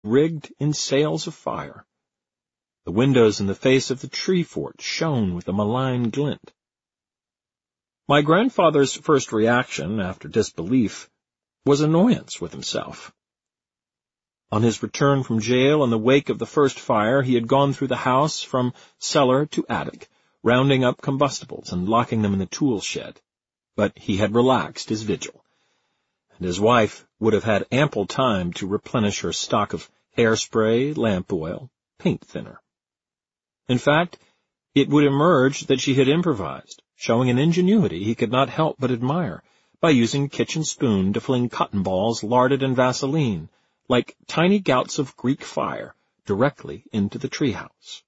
rigged in sails of fire. The windows in the face of the tree fort shone with a malign glint. My grandfather's first reaction, after disbelief, was annoyance with himself. On his return from jail in the wake of the first fire, he had gone through the house from cellar to attic, rounding up combustibles and locking them in the tool shed. But he had relaxed his vigil, and his wife would have had ample time to replenish her stock of hairspray, lamp oil, paint thinner. In fact, it would emerge that she had improvised, showing an ingenuity he could not help but admire, by using a kitchen spoon to fling cotton balls larded in Vaseline, like tiny gouts of Greek fire, directly into the treehouse.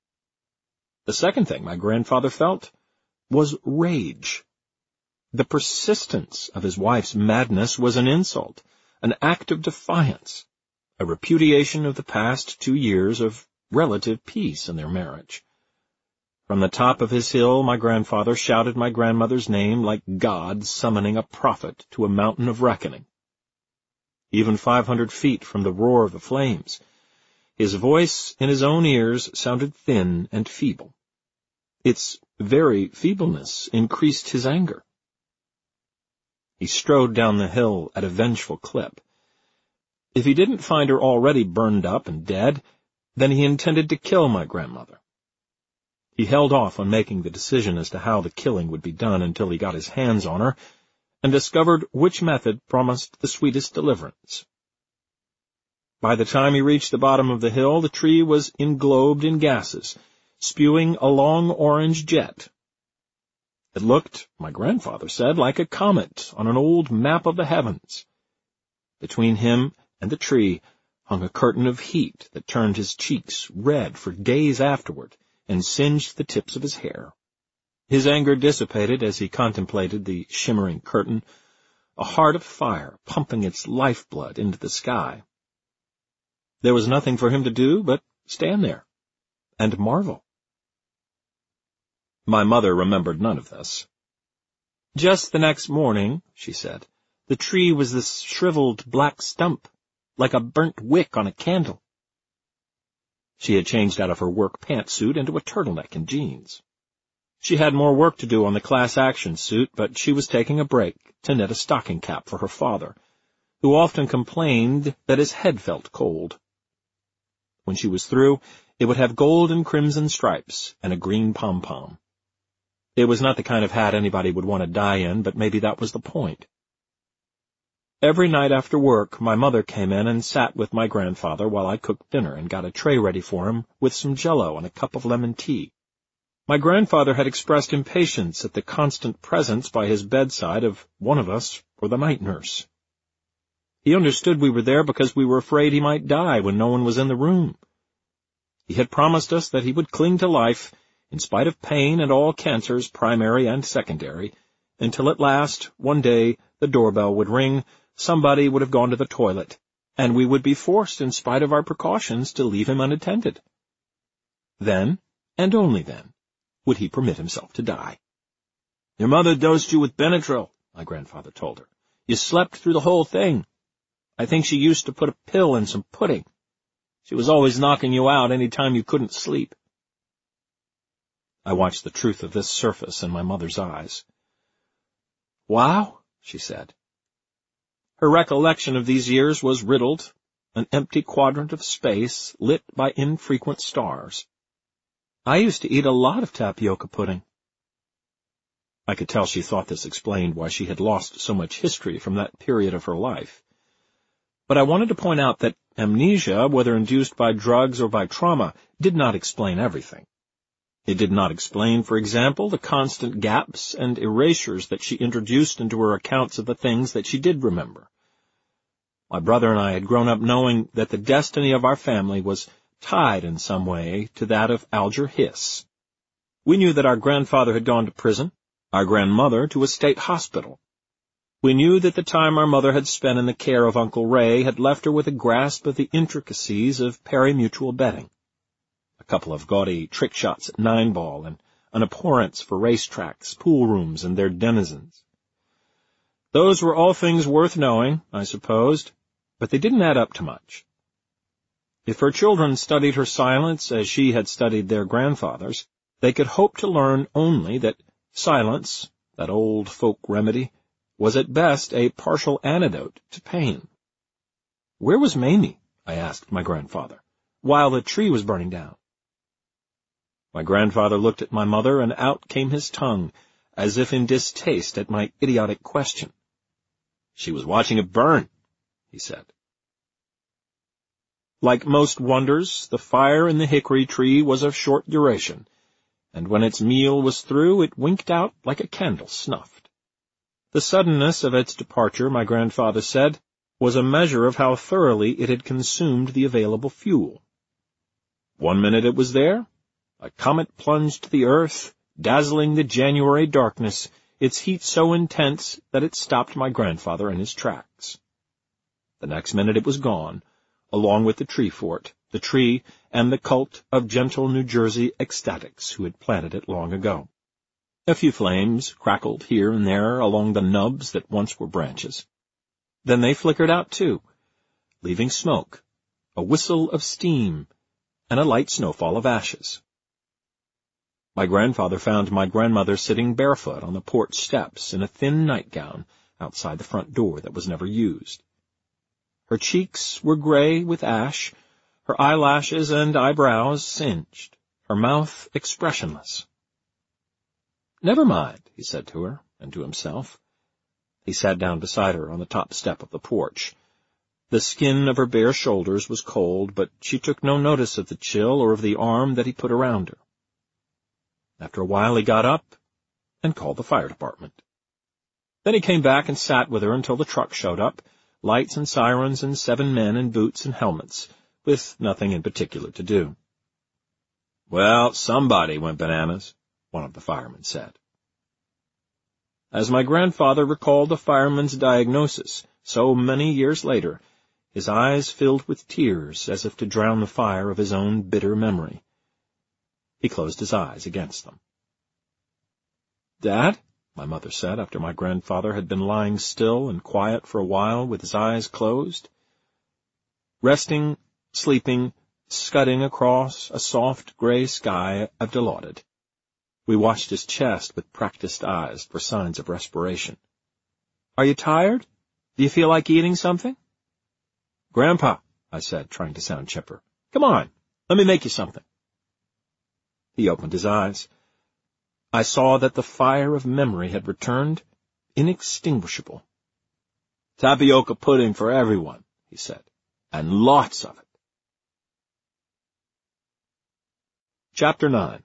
The second thing my grandfather felt was rage. The persistence of his wife's madness was an insult, an act of defiance, a repudiation of the past 2 years of relative peace in their marriage. From the top of his hill, my grandfather shouted my grandmother's name like God summoning a prophet to a mountain of reckoning. Even 500 feet from the roar of the flames, his voice in his own ears sounded thin and feeble. Its very feebleness increased his anger. He strode down the hill at a vengeful clip. If he didn't find her already burned up and dead, then he intended to kill my grandmother. He held off on making the decision as to how the killing would be done until he got his hands on her, and discovered which method promised the sweetest deliverance. By the time he reached the bottom of the hill, the tree was englobed in gases, spewing a long orange jet. It looked, my grandfather said, like a comet on an old map of the heavens. Between him and the tree hung a curtain of heat that turned his cheeks red for days afterward and singed the tips of his hair. His anger dissipated as he contemplated the shimmering curtain, a heart of fire pumping its lifeblood into the sky. There was nothing for him to do but stand there and marvel. My mother remembered none of this. Just the next morning, she said, the tree was this shriveled black stump, like a burnt wick on a candle. She had changed out of her work pantsuit into a turtleneck and jeans. She had more work to do on the class action suit, but she was taking a break to knit a stocking cap for her father, who often complained that his head felt cold. When she was through, it would have gold and crimson stripes and a green pom-pom. It was not the kind of hat anybody would want to die in, but maybe that was the point. Every night after work, my mother came in and sat with my grandfather while I cooked dinner and got a tray ready for him with some Jell-O and a cup of lemon tea. My grandfather had expressed impatience at the constant presence by his bedside of one of us or the night nurse. He understood we were there because we were afraid he might die when no one was in the room. He had promised us that he would cling to life, in spite of pain and all cancers, primary and secondary, until at last, one day, the doorbell would ring, somebody would have gone to the toilet, and we would be forced, in spite of our precautions, to leave him unattended. Then, and only then, would he permit himself to die. "Your mother dosed you with Benadryl," my grandfather told her. "You slept through the whole thing. I think she used to put a pill in some pudding. She was always knocking you out any time you couldn't sleep." I watched the truth of this surface in my mother's eyes. "Wow," she said. Her recollection of these years was riddled, an empty quadrant of space lit by infrequent stars. "I used to eat a lot of tapioca pudding." I could tell she thought this explained why she had lost so much history from that period of her life. But I wanted to point out that amnesia, whether induced by drugs or by trauma, did not explain everything. It did not explain, for example, the constant gaps and erasures that she introduced into her accounts of the things that she did remember. My brother and I had grown up knowing that the destiny of our family was tied in some way to that of Alger Hiss. We knew that our grandfather had gone to prison, our grandmother to a state hospital. We knew that the time our mother had spent in the care of Uncle Ray had left her with a grasp of the intricacies of pari-mutuel betting, a couple of gaudy trick shots at 9-ball, and an abhorrence for racetracks, pool rooms, and their denizens. Those were all things worth knowing, I supposed, but they didn't add up to much. If her children studied her silence as she had studied their grandfathers, they could hope to learn only that silence, that old folk remedy, was at best a partial antidote to pain. "Where was Mamie?" I asked my grandfather, "while the tree was burning down?" My grandfather looked at my mother, and out came his tongue, as if in distaste at my idiotic question. "She was watching it burn," he said. Like most wonders, the fire in the hickory tree was of short duration, and when its meal was through, it winked out like a candle snuffed. The suddenness of its departure, my grandfather said, was a measure of how thoroughly it had consumed the available fuel. 1 minute it was there, a comet plunged to the earth, dazzling the January darkness, its heat so intense that it stopped my grandfather in his tracks. The next minute it was gone, along with the tree fort, the tree, and the cult of gentle New Jersey ecstatics who had planted it long ago. A few flames crackled here and there along the nubs that once were branches. Then they flickered out too, leaving smoke, a whistle of steam, and a light snowfall of ashes. My grandfather found my grandmother sitting barefoot on the porch steps in a thin nightgown outside the front door that was never used. Her cheeks were gray with ash, her eyelashes and eyebrows singed, her mouth expressionless. "Never mind," he said to her, and to himself. He sat down beside her on the top step of the porch. The skin of her bare shoulders was cold, but she took no notice of the chill or of the arm that he put around her. After a while he got up and called the fire department. Then he came back and sat with her until the truck showed up, lights and sirens and 7 men in boots and helmets, with nothing in particular to do. "Well, somebody went bananas," one of the firemen said. As my grandfather recalled the fireman's diagnosis so many years later, his eyes filled with tears as if to drown the fire of his own bitter memory. He closed his eyes against them. "Dad," my mother said after my grandfather had been lying still and quiet for a while with his eyes closed. Resting, sleeping, scudding across a soft gray sky, I've dilaudid. We watched his chest with practiced eyes for signs of respiration. "Are you tired? Do you feel like eating something?" "Grandpa," I said, trying to sound chipper, "come on, let me make you something." He opened his eyes. I saw that the fire of memory had returned, inextinguishable. "Tapioca pudding for everyone," he said, "and lots of it." Chapter 9.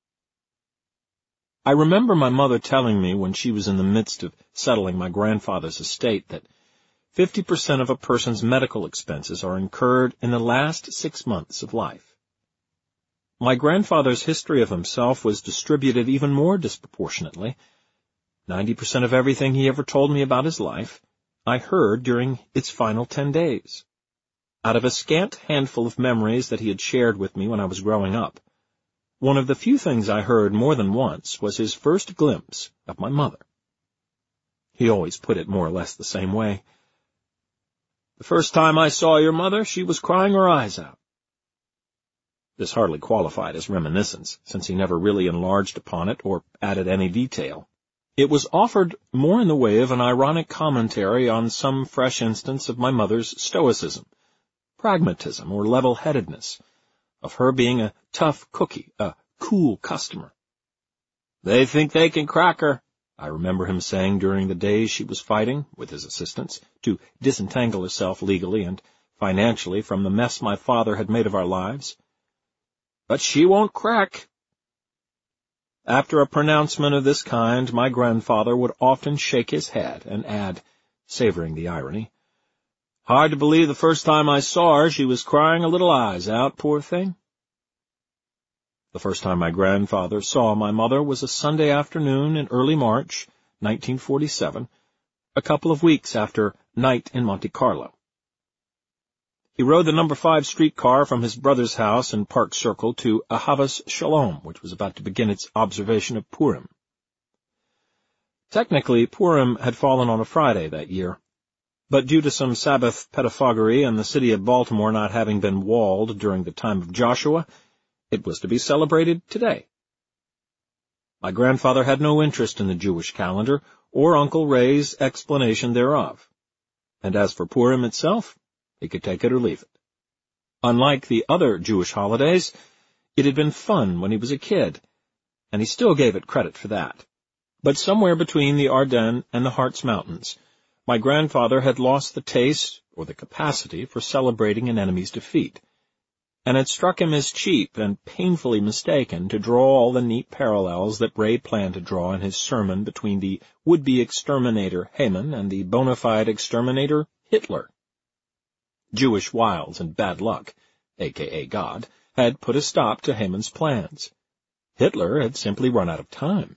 I remember my mother telling me when she was in the midst of settling my grandfather's estate that 50% of a person's medical expenses are incurred in the last 6 months of life. My grandfather's history of himself was distributed even more disproportionately. 90% of everything he ever told me about his life, I heard during its final 10 days. Out of a scant handful of memories that he had shared with me when I was growing up, one of the few things I heard more than once was his first glimpse of my mother. He always put it more or less the same way. "The first time I saw your mother, she was crying her eyes out." This hardly qualified as reminiscence, since he never really enlarged upon it or added any detail. It was offered more in the way of an ironic commentary on some fresh instance of my mother's stoicism, pragmatism, or level-headedness, of her being a tough cookie, a cool customer. "They think they can crack her," I remember him saying during the days she was fighting, with his assistants, to disentangle herself legally and financially from the mess my father had made of our lives. "But she won't crack." After a pronouncement of this kind, my grandfather would often shake his head and add, savoring the irony, "Hard to believe the first time I saw her she was crying her little eyes out, poor thing." The first time my grandfather saw my mother was a Sunday afternoon in early March, 1947, a couple of weeks after Night in Monte Carlo. He rode the No. 5 streetcar from his brother's house in Park Circle to Ahavas Shalom, which was about to begin its observation of Purim. Technically, Purim had fallen on a Friday that year. But due to some Sabbath pettifoggery and the city of Baltimore not having been walled during the time of Joshua, it was to be celebrated today. My grandfather had no interest in the Jewish calendar or Uncle Ray's explanation thereof. And as for Purim itself, he could take it or leave it. Unlike the other Jewish holidays, it had been fun when he was a kid, and he still gave it credit for that. But somewhere between the Ardennes and the Harz Mountains, my grandfather had lost the taste or the capacity for celebrating an enemy's defeat, and it struck him as cheap and painfully mistaken to draw all the neat parallels that Ray planned to draw in his sermon between the would-be exterminator Haman and the bona fide exterminator Hitler. Jewish wiles and bad luck, a.k.a. God, had put a stop to Haman's plans. Hitler had simply run out of time.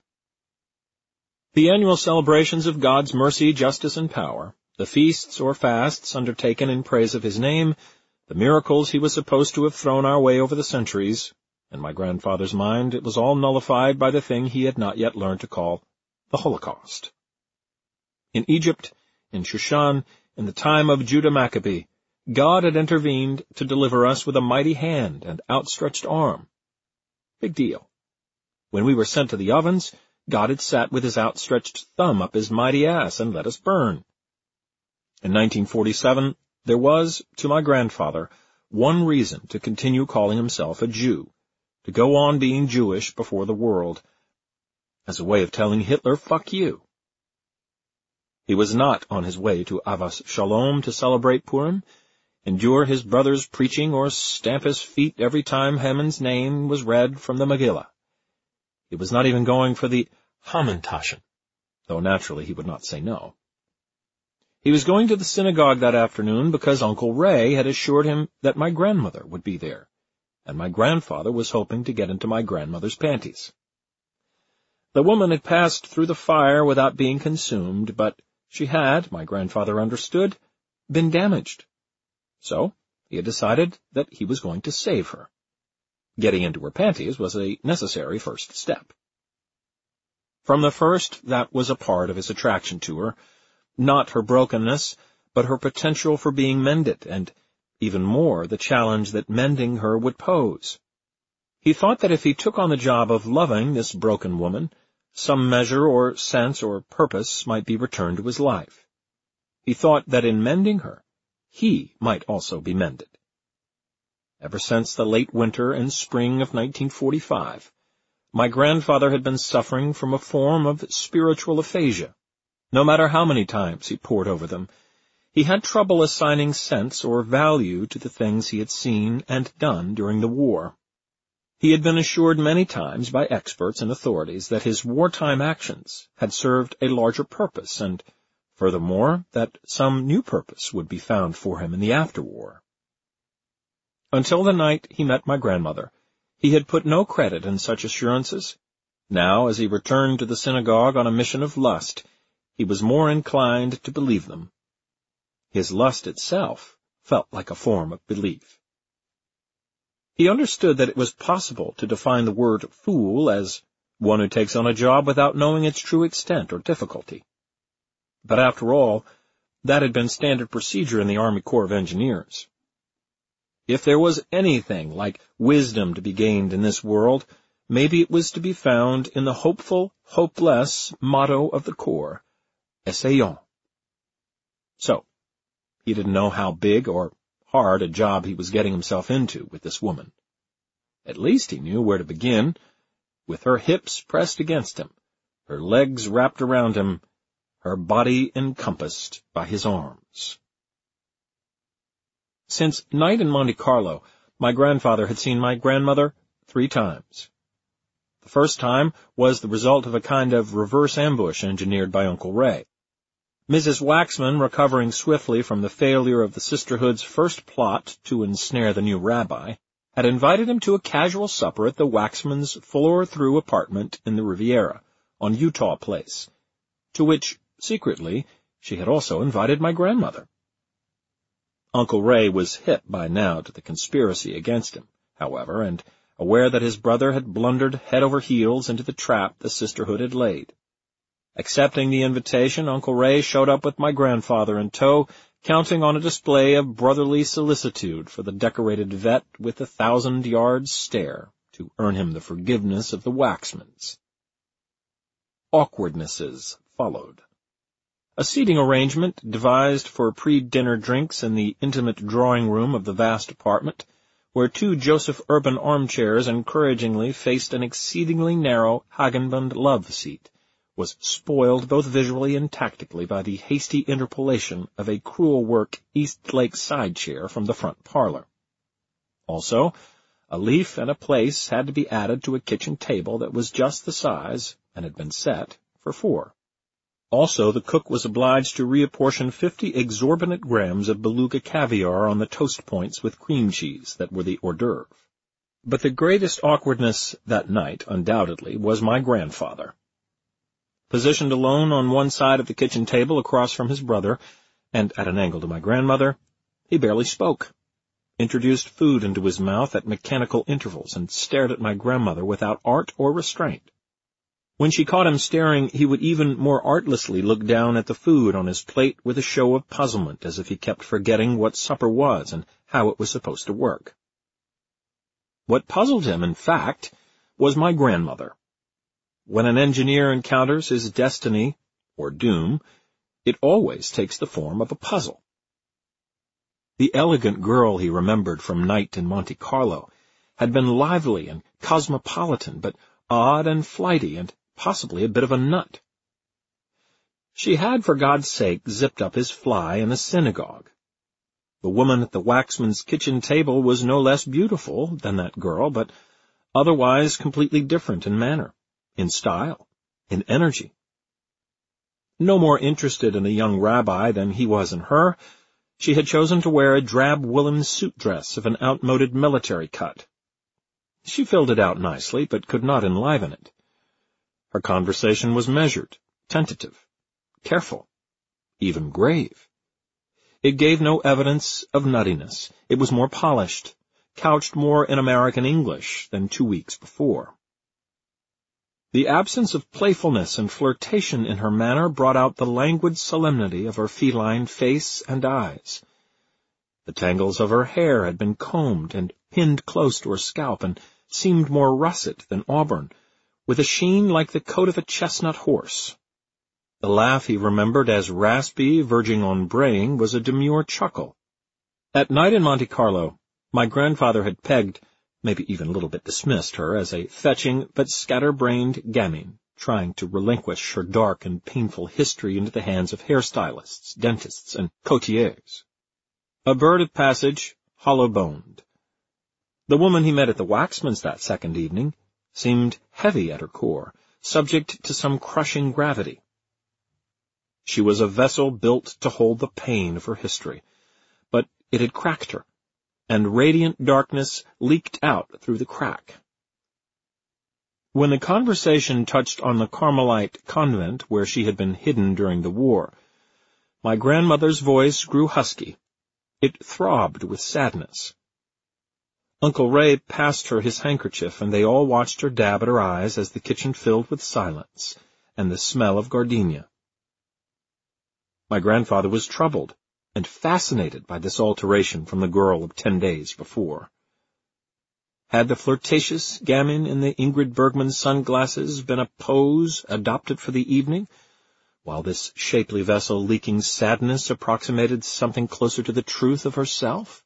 The annual celebrations of God's mercy, justice, and power, the feasts or fasts undertaken in praise of his name, the miracles he was supposed to have thrown our way over the centuries, in my grandfather's mind it was all nullified by the thing he had not yet learned to call the Holocaust. In Egypt, in Shushan, in the time of Judah Maccabee, God had intervened to deliver us with a mighty hand and outstretched arm. Big deal. When we were sent to the ovens, God had sat with his outstretched thumb up his mighty ass and let us burn. In 1947, there was, to my grandfather, one reason to continue calling himself a Jew, to go on being Jewish before the world, as a way of telling Hitler, fuck you. He was not on his way to Avas Shalom to celebrate Purim, endure his brother's preaching, or stamp his feet every time Haman's name was read from the Megillah. He was not even going for the Hamantaschen, though naturally he would not say no. He was going to the synagogue that afternoon because Uncle Ray had assured him that my grandmother would be there, and my grandfather was hoping to get into my grandmother's panties. The woman had passed through the fire without being consumed, but she had, my grandfather understood, been damaged. So he had decided that he was going to save her. Getting into her panties was a necessary first step. From the first, that was a part of his attraction to her, not her brokenness, but her potential for being mended, and, even more, the challenge that mending her would pose. He thought that if he took on the job of loving this broken woman, some measure or sense or purpose might be returned to his life. He thought that in mending her, he might also be mended. Ever since the late winter and spring of 1945, my grandfather had been suffering from a form of spiritual aphasia. No matter how many times he pored over them, he had trouble assigning sense or value to the things he had seen and done during the war. He had been assured many times by experts and authorities that his wartime actions had served a larger purpose, and, furthermore, that some new purpose would be found for him in the afterwar. Until the night he met my grandmother, he had put no credit in such assurances. Now, as he returned to the synagogue on a mission of lust, he was more inclined to believe them. His lust itself felt like a form of belief. He understood that it was possible to define the word fool as one who takes on a job without knowing its true extent or difficulty. But after all, that had been standard procedure in the Army Corps of Engineers. If there was anything like wisdom to be gained in this world, maybe it was to be found in the hopeful, hopeless motto of the Corps, Essayons. So, he didn't know how big or hard a job he was getting himself into with this woman. At least he knew where to begin, with her hips pressed against him, her legs wrapped around him, her body encompassed by his arms. Since night in Monte Carlo, my grandfather had seen my grandmother 3 times. The first time was the result of a kind of reverse ambush engineered by Uncle Ray. Mrs. Waxman, recovering swiftly from the failure of the sisterhood's first plot to ensnare the new rabbi, had invited him to a casual supper at the Waxmans' floor-through apartment in the Riviera, on Utah Place, to which, secretly, she had also invited my grandmother. Uncle Ray was hip by now to the conspiracy against him, however, and aware that his brother had blundered head over heels into the trap the sisterhood had laid. Accepting the invitation, Uncle Ray showed up with my grandfather in tow, counting on a display of brotherly solicitude for the decorated vet with 1,000-yard stare to earn him the forgiveness of the Waxmans. Awkwardnesses followed. A seating arrangement devised for pre-dinner drinks in the intimate drawing-room of the vast apartment, where 2 Joseph Urban armchairs encouragingly faced an exceedingly narrow Hagenbund love seat, was spoiled both visually and tactically by the hasty interpolation of a cruel-work Eastlake side chair from the front parlor. Also, a leaf and a place had to be added to a kitchen table that was just the size, and had been set, for 4. Also, the cook was obliged to reapportion 50 exorbitant grams of beluga caviar on the toast points with cream cheese that were the hors d'oeuvre. But the greatest awkwardness that night, undoubtedly, was my grandfather. Positioned alone on one side of the kitchen table across from his brother, and at an angle to my grandmother, he barely spoke, introduced food into his mouth at mechanical intervals, and stared at my grandmother without art or restraint. When she caught him staring, he would even more artlessly look down at the food on his plate with a show of puzzlement, as if he kept forgetting what supper was and how it was supposed to work. What puzzled him, in fact, was my grandmother. When an engineer encounters his destiny, or doom, it always takes the form of a puzzle. The elegant girl he remembered from Night in Monte Carlo had been lively and cosmopolitan, but odd and flighty, and possibly a bit of a nut. She had, for God's sake, zipped up his fly in the synagogue. The woman at the Waxman's kitchen table was no less beautiful than that girl, but otherwise completely different in manner, in style, in energy. No more interested in a young rabbi than he was in her, she had chosen to wear a drab woolen suit dress of an outmoded military cut. She filled it out nicely, but could not enliven it. Her conversation was measured, tentative, careful, even grave. It gave no evidence of nuttiness. It was more polished, couched more in American English than 2 weeks before. The absence of playfulness and flirtation in her manner brought out the languid solemnity of her feline face and eyes. The tangles of her hair had been combed and pinned close to her scalp, and seemed more russet than auburn, with a sheen like the coat of a chestnut horse. The laugh he remembered as raspy, verging on braying, was a demure chuckle. At Night in Monte Carlo, my grandfather had pegged, maybe even a little bit dismissed her, as a fetching but scatter-brained gamine, trying to relinquish her dark and painful history into the hands of hairstylists, dentists, and couturiers. A bird of passage, hollow-boned. The woman he met at the Waxman's that second evening seemed heavy at her core, subject to some crushing gravity. She was a vessel built to hold the pain of her history, but it had cracked her, and radiant darkness leaked out through the crack. When the conversation touched on the Carmelite convent where she had been hidden during the war, my grandmother's voice grew husky. It throbbed with sadness. Uncle Ray passed her his handkerchief, and they all watched her dab at her eyes as the kitchen filled with silence and the smell of gardenia. My grandfather was troubled and fascinated by this alteration from the girl of 10 days before. Had the flirtatious gamin in the Ingrid Bergman sunglasses been a pose adopted for the evening, while this shapely vessel leaking sadness approximated something closer to the truth of herself?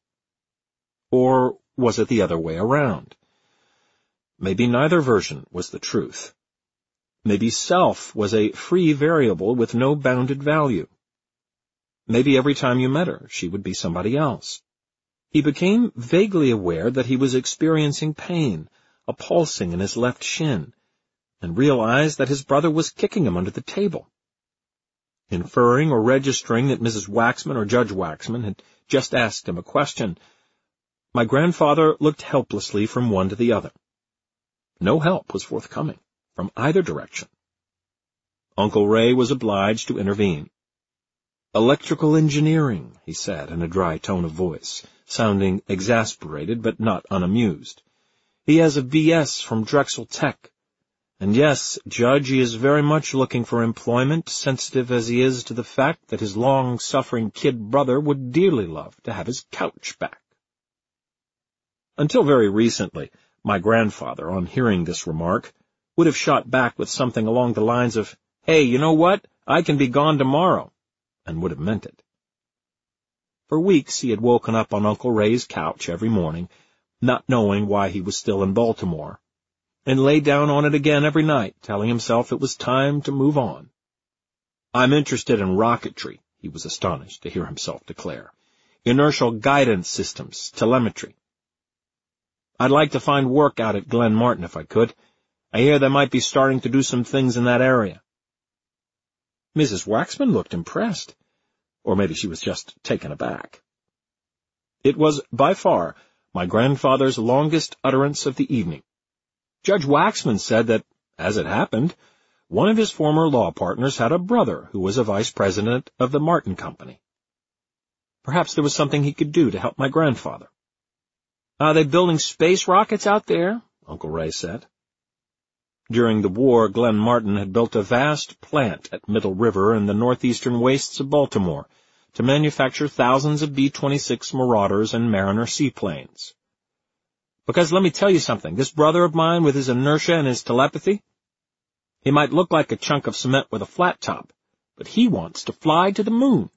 Or was it the other way around? Maybe neither version was the truth. Maybe self was a free variable with no bounded value. Maybe every time you met her, she would be somebody else. He became vaguely aware that he was experiencing pain, a pulsing in his left shin, and realized that his brother was kicking him under the table. Inferring or registering that Mrs. Waxman or Judge Waxman had just asked him a question, my grandfather looked helplessly from one to the other. No help was forthcoming from either direction. Uncle Ray was obliged to intervene. "Electrical engineering," he said in a dry tone of voice, sounding exasperated but not unamused. "He has a B.S. from Drexel Tech. And yes, Judge, he is very much looking for employment, sensitive as he is to the fact that his long-suffering kid brother would dearly love to have his couch back. Until very recently, my grandfather, on hearing this remark, would have shot back with something along the lines of, "Hey, you know what? I can be gone tomorrow," and would have meant it. For weeks he had woken up on Uncle Ray's couch every morning, not knowing why he was still in Baltimore, and lay down on it again every night, telling himself it was time to move on. "I'm interested in rocketry," he was astonished to hear himself declare. "Inertial guidance systems, telemetry. I'd like to find work out at Glen Martin if I could. I hear they might be starting to do some things in that area." Mrs. Waxman looked impressed, or maybe she was just taken aback. It was, by far, my grandfather's longest utterance of the evening. Judge Waxman said that, as it happened, one of his former law partners had a brother who was a vice president of the Martin Company. Perhaps there was something he could do to help my grandfather. "Are they building space rockets out there?" Uncle Ray said. During the war, Glen Martin had built a vast plant at Middle River in the northeastern wastes of Baltimore to manufacture thousands of B-26 Marauders and Mariner seaplanes. "Because let me tell you something, this brother of mine with his inertia and his telepathy, he might look like a chunk of cement with a flat top, but he wants to fly to the moon."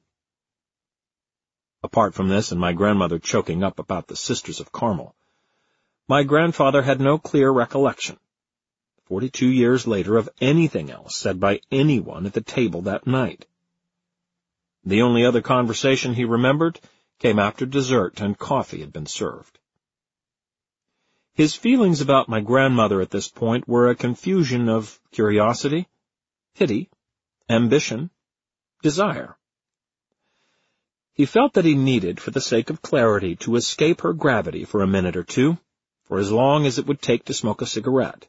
Apart from this and my grandmother choking up about the Sisters of Carmel, my grandfather had no clear recollection, 42 years later, of anything else said by anyone at the table that night. The only other conversation he remembered came after dessert and coffee had been served. His feelings about my grandmother at this point were a confusion of curiosity, pity, ambition, desire. He felt that he needed, for the sake of clarity, to escape her gravity for a minute or two, for as long as it would take to smoke a cigarette.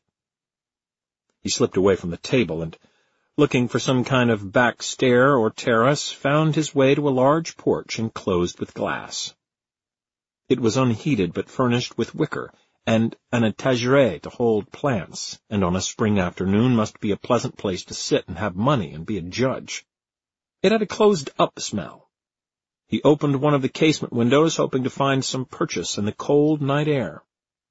He slipped away from the table and, looking for some kind of back stair or terrace, found his way to a large porch enclosed with glass. It was unheated but furnished with wicker and an etagere to hold plants, and on a spring afternoon must be a pleasant place to sit and have money and be a judge. It had a closed-up smell. He opened one of the casement windows, hoping to find some purchase in the cold night air.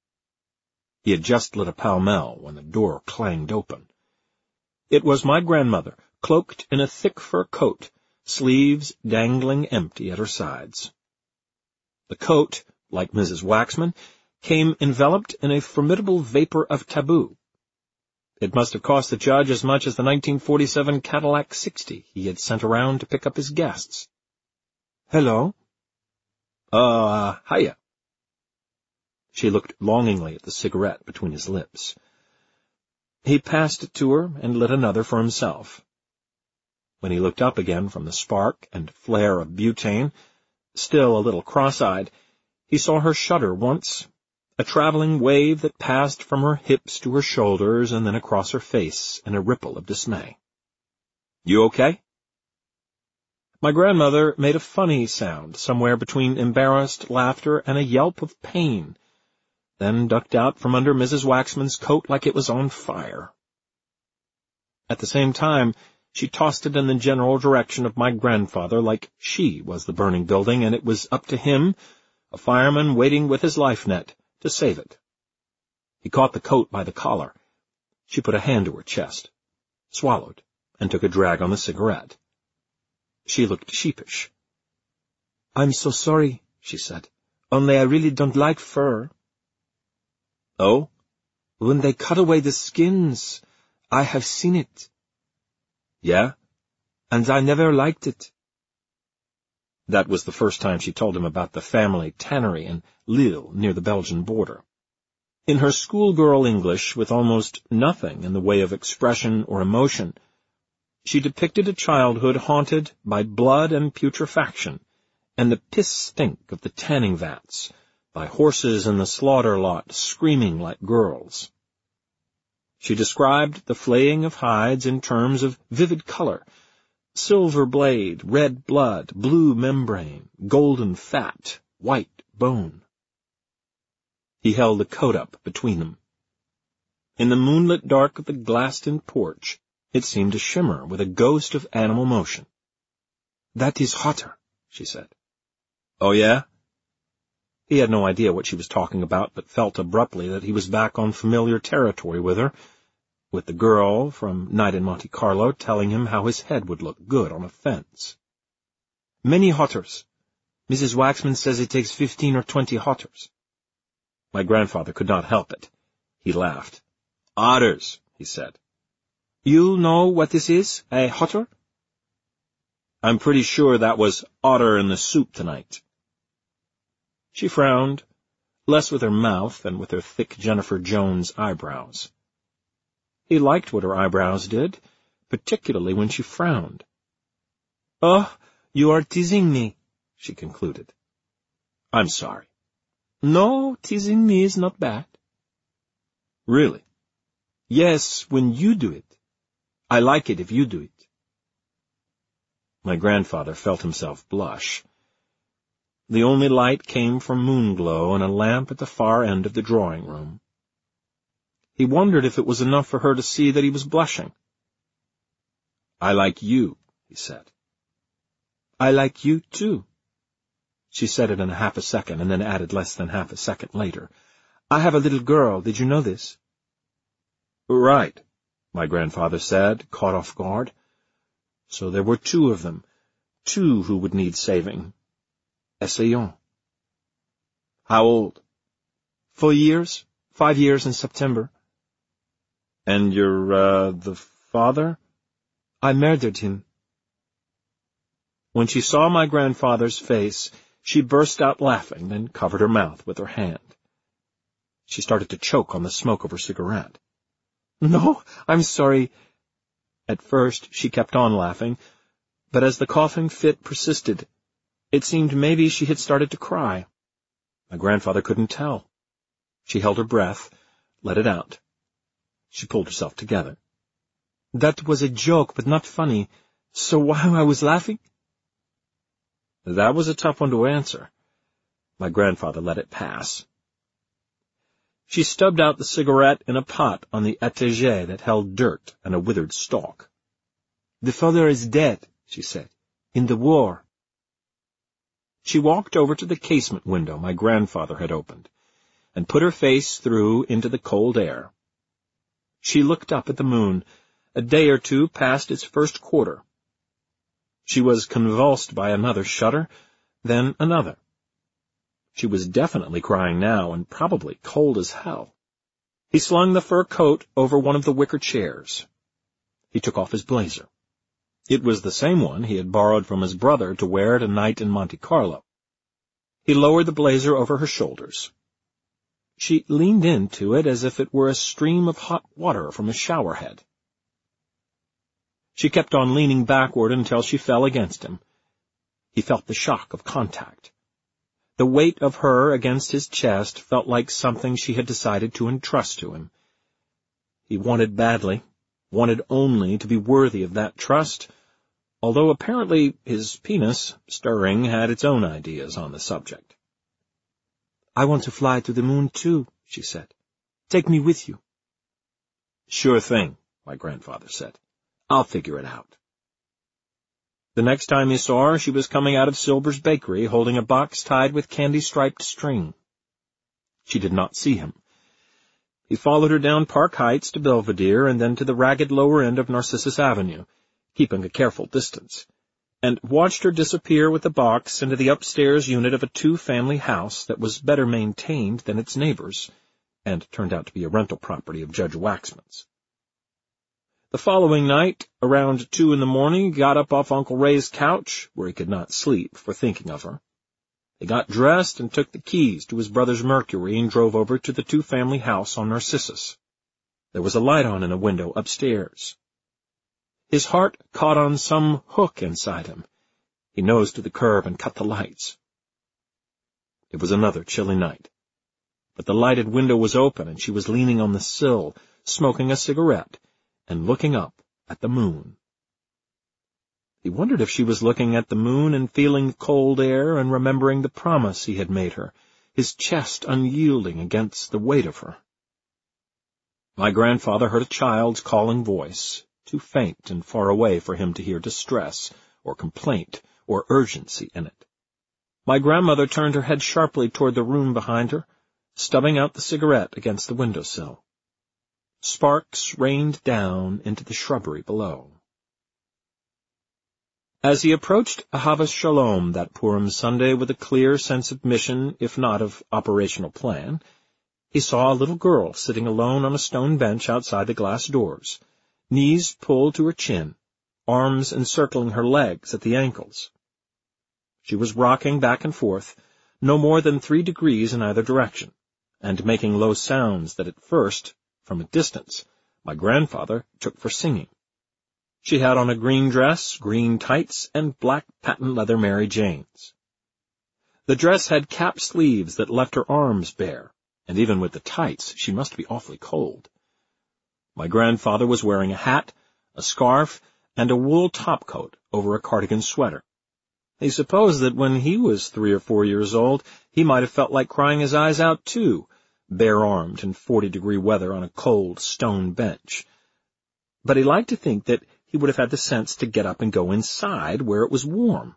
He had just lit a Pall-Mall when the door clanged open. It was my grandmother, cloaked in a thick fur coat, sleeves dangling empty at her sides. The coat, like Mrs. Waxman, came enveloped in a formidable vapor of taboo. It must have cost the judge as much as the 1947 Cadillac 60 he had sent around to pick up his guests. "Hello?" Hiya." She looked longingly at the cigarette between his lips. He passed it to her and lit another for himself. When he looked up again from the spark and flare of butane, still a little cross-eyed, he saw her shudder once, a traveling wave that passed from her hips to her shoulders and then across her face in a ripple of dismay. "You okay?" My grandmother made a funny sound, somewhere between embarrassed laughter and a yelp of pain, then ducked out from under Mrs. Waxman's coat like it was on fire. At the same time, she tossed it in the general direction of my grandfather like she was the burning building, and it was up to him, a fireman waiting with his life net, to save it. He caught the coat by the collar. She put a hand to her chest, swallowed, and took a drag on the cigarette. She looked sheepish. "I'm so sorry," she said. "Only I really don't like fur." "Oh?" "When they cut away the skins, I have seen it." "Yeah?" "And I never liked it." That was the first time she told him about the family tannery in Lille, near the Belgian border. In her schoolgirl English, with almost nothing in the way of expression or emotion, she depicted a childhood haunted by blood and putrefaction, and the piss stink of the tanning vats, by horses in the slaughter lot screaming like girls. She described the flaying of hides in terms of vivid color: silver blade, red blood, blue membrane, golden fat, white bone. He held the coat up between them. In the moonlit dark of the glassed-in porch, it seemed to shimmer with a ghost of animal motion. "That is hotter," she said. "Oh, yeah?" He had no idea what she was talking about, but felt abruptly that he was back on familiar territory with her, with the girl from Night in Monte Carlo telling him how his head would look good on a fence. "Many hotters. Mrs. Waxman says it takes 15 or 20 hotters." My grandfather could not help it. He laughed. "Otters," he said. "You know what this is, a hotter?" "I'm pretty sure that was otter in the soup tonight." She frowned, less with her mouth than with her thick Jennifer Jones eyebrows. He liked what her eyebrows did, particularly when she frowned. "Oh, you are teasing me," she concluded. "I'm sorry." "No, teasing me is not bad." "Really?" "Yes, when you do it. I like it if you do it." My grandfather felt himself blush. The only light came from moonglow and a lamp at the far end of the drawing-room. He wondered if it was enough for her to see that he was blushing. "I like you," he said. "I like you, too." She said it in half a second, and then added less than half a second later, "I have a little girl. Did you know this?" "Right," my grandfather said, caught off guard. So there were 2 of them, 2 who would need saving. Essayons. "How old?" 4 years. 5 years in September." "And you're, the father?" "I murdered him." When she saw my grandfather's face, she burst out laughing, then covered her mouth with her hand. She started to choke on the smoke of her cigarette. "No, I'm sorry." At first she kept on laughing, but as the coughing fit persisted, it seemed maybe she had started to cry. My grandfather couldn't tell. She held her breath, let it out. She pulled herself together. "That was a joke, but not funny. So why I was laughing?" That was a tough one to answer. My grandfather let it pass. She stubbed out the cigarette in a pot on the étagère that held dirt and a withered stalk. "The father is dead," she said, "in the war." She walked over to the casement window my grandfather had opened, and put her face through into the cold air. She looked up at the moon, a day or 2 past its first quarter. She was convulsed by another shudder, then another. She was definitely crying now, and probably cold as hell. He slung the fur coat over one of the wicker chairs. He took off his blazer. It was the same one he had borrowed from his brother to wear at a night in Monte Carlo. He lowered the blazer over her shoulders. She leaned into it as if it were a stream of hot water from a shower head. She kept on leaning backward until she fell against him. He felt the shock of contact. The weight of her against his chest felt like something she had decided to entrust to him. He wanted badly, wanted only to be worthy of that trust, although apparently his penis, stirring, had its own ideas on the subject. "I want to fly to the moon, too," she said. "Take me with you." "Sure thing," my grandfather said. "I'll figure it out." The next time he saw her, she was coming out of Silber's bakery, holding a box tied with candy-striped string. She did not see him. He followed her down Park Heights to Belvedere and then to the ragged lower end of Narcissus Avenue, keeping a careful distance, and watched her disappear with the box into the upstairs unit of a 2-family house that was better maintained than its neighbors, and turned out to be a rental property of Judge Waxman's. The following night, around 2 a.m, he got up off Uncle Ray's couch, where he could not sleep for thinking of her. He got dressed and took the keys to his brother's Mercury and drove over to the 2-family house on Narcissus. There was a light on in a window upstairs. His heart caught on some hook inside him. He nosed to the curb and cut the lights. It was another chilly night, but the lighted window was open and she was leaning on the sill, smoking a cigarette, and looking up at the moon. He wondered if she was looking at the moon and feeling the cold air and remembering the promise he had made her, his chest unyielding against the weight of her. My grandfather heard a child's calling voice, too faint and far away for him to hear distress, or complaint, or urgency in it. My grandmother turned her head sharply toward the room behind her, stubbing out the cigarette against the windowsill. Sparks rained down into the shrubbery below. As he approached Ahavas Shalom that Purim Sunday with a clear sense of mission, if not of operational plan, he saw a little girl sitting alone on a stone bench outside the glass doors, knees pulled to her chin, arms encircling her legs at the ankles. She was rocking back and forth, no more than 3 degrees in either direction, and making low sounds that at first, from a distance, my grandfather took for singing. She had on a green dress, green tights, and black patent leather Mary Janes. The dress had cap sleeves that left her arms bare, and even with the tights, she must be awfully cold. My grandfather was wearing a hat, a scarf, and a wool topcoat over a cardigan sweater. He supposed that when he was 3 or 4 years old, he might have felt like crying his eyes out too, bare-armed in 40-degree weather on a cold stone bench. But he liked to think that he would have had the sense to get up and go inside where it was warm.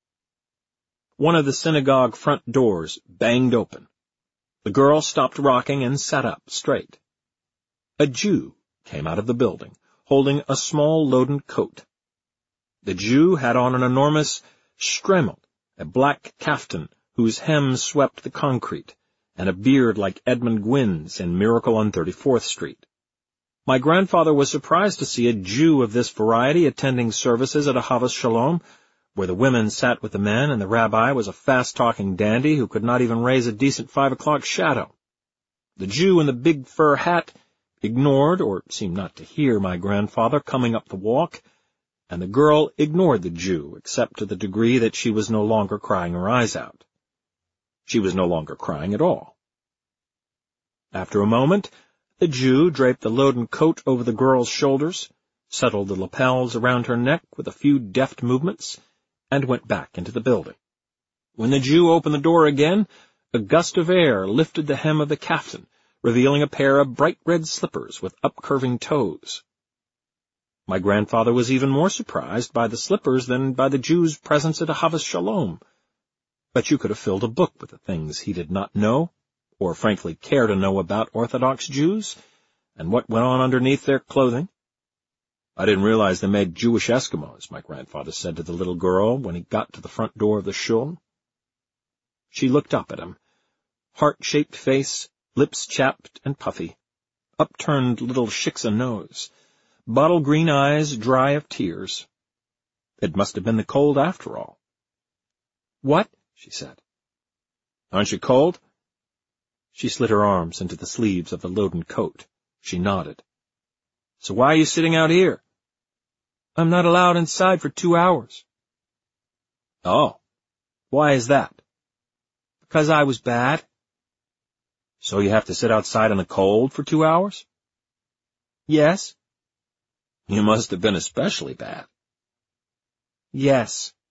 One of the synagogue front doors banged open. The girl stopped rocking and sat up straight. A Jew came out of the building, holding a small loden coat. The Jew had on an enormous shtreimel, a black kaftan whose hem swept the concrete, and a beard like Edmund Gwynn's in Miracle on 34th Street. My grandfather was surprised to see a Jew of this variety attending services at Ahavas Shalom, where the women sat with the men and the rabbi was a fast-talking dandy who could not even raise a decent 5 o'clock shadow. The Jew in the big fur hat ignored, or seemed not to hear, my grandfather coming up the walk, and the girl ignored the Jew, except to the degree that she was no longer crying her eyes out. She was no longer crying at all. After a moment, the Jew draped the loden coat over the girl's shoulders, settled the lapels around her neck with a few deft movements, and went back into the building. When the Jew opened the door again, a gust of air lifted the hem of the kaftan, revealing a pair of bright red slippers with up-curving toes. My grandfather was even more surprised by the slippers than by the Jew's presence at Ahavas Shalom. But you could have filled a book with the things he did not know, or frankly care to know about Orthodox Jews, and what went on underneath their clothing. I didn't realize they made Jewish Eskimos, my grandfather said to the little girl when he got to the front door of the shul. She looked up at him, heart-shaped face, lips chapped and puffy, upturned little shiksa nose, bottle-green eyes dry of tears. It must have been the cold after all. "What?" she said. "Aren't you cold?" She slid her arms into the sleeves of the loden coat. She nodded. "So why are you sitting out here?" "I'm not allowed inside for 2 hours. "Oh, why is that?" "Because I was bad." "So you have to sit outside in the cold for 2 hours?" "Yes." "You must have been especially bad." "Yes."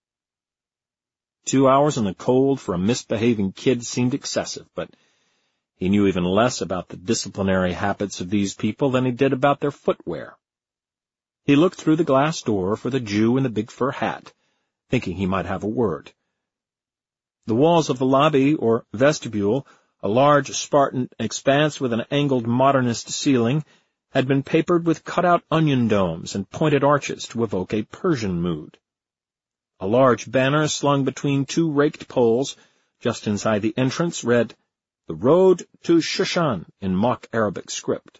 2 hours in the cold for a misbehaving kid seemed excessive, but he knew even less about the disciplinary habits of these people than he did about their footwear. He looked through the glass door for the Jew in the big fur hat, thinking he might have a word. The walls of the lobby, or vestibule, a large Spartan expanse with an angled modernist ceiling, had been papered with cut-out onion domes and pointed arches to evoke a Persian mood. A large banner slung between 2 raked poles, just inside the entrance, read, "The Road to Shushan," in mock Arabic script.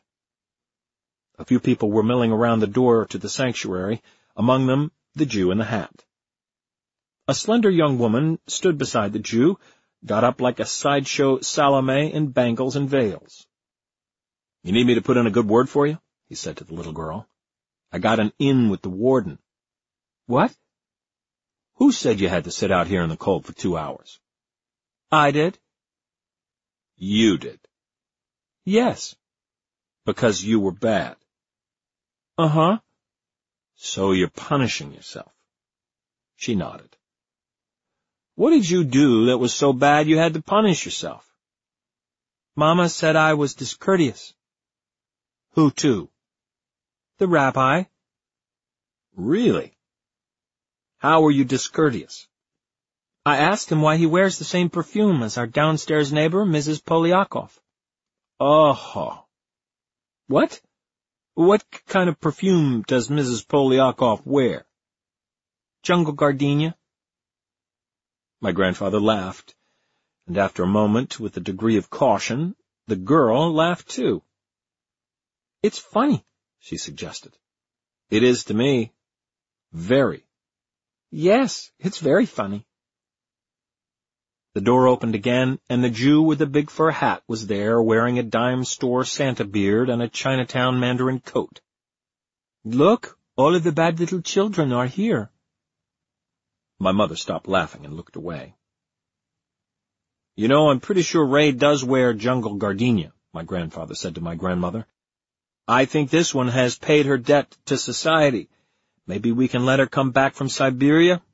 A few people were milling around the door to the sanctuary, among them the Jew in the hat. A slender young woman stood beside the Jew, got up like a sideshow Salome in bangles and veils. "You need me to put in a good word for you?" he said to the little girl. "I got an in with the warden." "What?" "Who said you had to sit out here in the cold for 2 hours?" "I did." "You did?" "Yes." "Because you were bad?" "Uh-huh." "So you're punishing yourself?" She nodded. "What did you do that was so bad you had to punish yourself?" "Mama said I was discourteous." Who to? The rabbi. Really? How were you discourteous? I asked him why he wears the same perfume as our downstairs neighbor, Mrs. Polyakov. Oh. What? What kind of perfume does Mrs. Polyakov wear? Jungle gardenia. My grandfather laughed, and after a moment, with a degree of caution, the girl laughed too. It's funny, she suggested. It is to me. Very. Yes, it's very funny. The door opened again, and the Jew with the big fur hat was there, wearing a dime store Santa beard and a Chinatown Mandarin coat. Look, all of the bad little children are here. My mother stopped laughing and looked away. You know, I'm pretty sure Ray does wear jungle gardenia, my grandfather said to my grandmother. I think this one has paid her debt to society. Maybe we can let her come back from Siberia,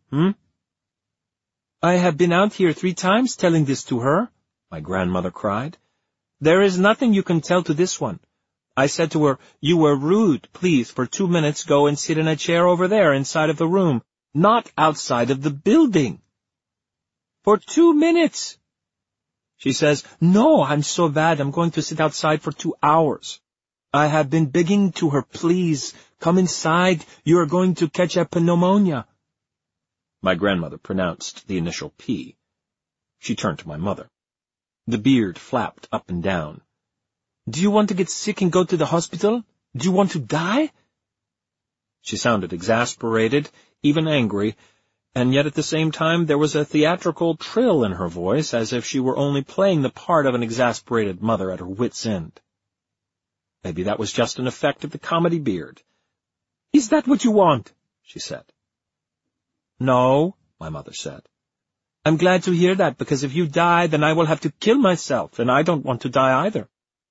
I have been out here 3 times telling this to her, my grandmother cried. There is nothing you can tell to this one. I said to her, you were rude, please, for 2 minutes go and sit in a chair over there inside of the room, not outside of the building. For 2 minutes. She says, no, I'm so bad, I'm going to sit outside for 2 hours. I have been begging to her, please, come inside, you are going to catch a pneumonia. My grandmother pronounced the initial P. She turned to my mother. The beard flapped up and down. Do you want to get sick and go to the hospital? Do you want to die? She sounded exasperated, even angry, and yet at the same time there was a theatrical trill in her voice, as if she were only playing the part of an exasperated mother at her wit's end. Maybe that was just an effect of the comedy beard. Is that what you want? She said. No, my mother said. I'm glad to hear that, because if you die, then I will have to kill myself, and I don't want to die either.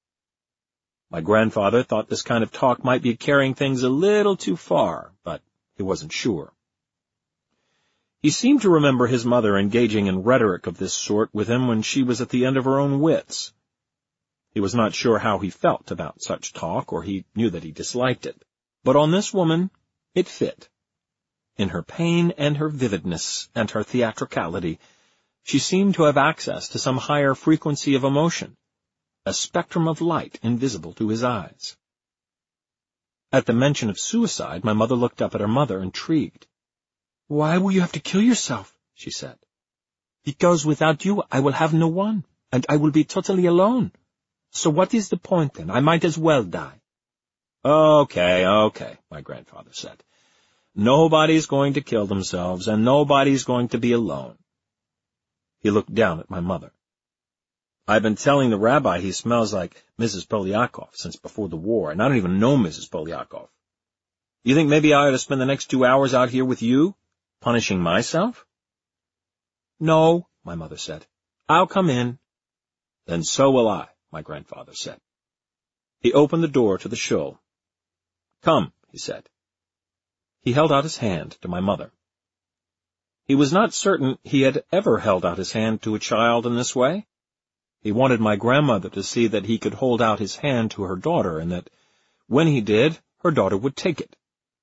My grandfather thought this kind of talk might be carrying things a little too far, but he wasn't sure. He seemed to remember his mother engaging in rhetoric of this sort with him when she was at the end of her own wits. He was not sure how he felt about such talk, or he knew that he disliked it. But on this woman, it fit. In her pain and her vividness and her theatricality, she seemed to have access to some higher frequency of emotion, a spectrum of light invisible to his eyes. At the mention of suicide, my mother looked up at her mother, intrigued. Why will you have to kill yourself? She said. Because without you, I will have no one, and I will be totally alone. So what is the point, then? I might as well die. Okay, my grandfather said. Nobody's going to kill themselves, and nobody's going to be alone. He looked down at my mother. I've been telling the rabbi he smells like Mrs. Polyakov since before the war, and I don't even know Mrs. Polyakov. You think maybe I ought to spend the next 2 hours out here with you, punishing myself? No, my mother said. I'll come in. Then so will I, my grandfather said. He opened the door to the shul. Come, he said. He held out his hand to my mother. He was not certain he had ever held out his hand to a child in this way. He wanted my grandmother to see that he could hold out his hand to her daughter, and that when he did, her daughter would take it.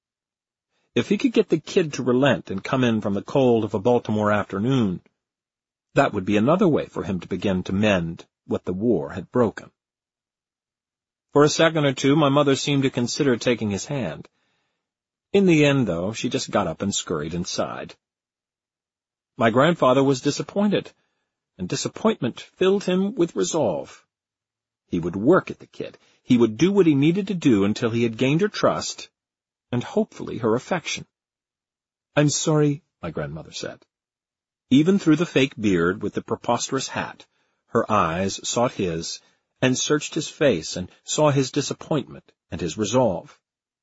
If he could get the kid to relent and come in from the cold of a Baltimore afternoon, that would be another way for him to begin to mend what the war had broken. For a second or two, my mother seemed to consider taking his hand. In the end, though, she just got up and scurried inside. My grandfather was disappointed, and disappointment filled him with resolve. He would work at the kid. He would do what he needed to do until he had gained her trust, and hopefully her affection. I'm sorry, my grandmother said. Even through the fake beard with the preposterous hat, her eyes sought his, and searched his face, and saw his disappointment and his resolve.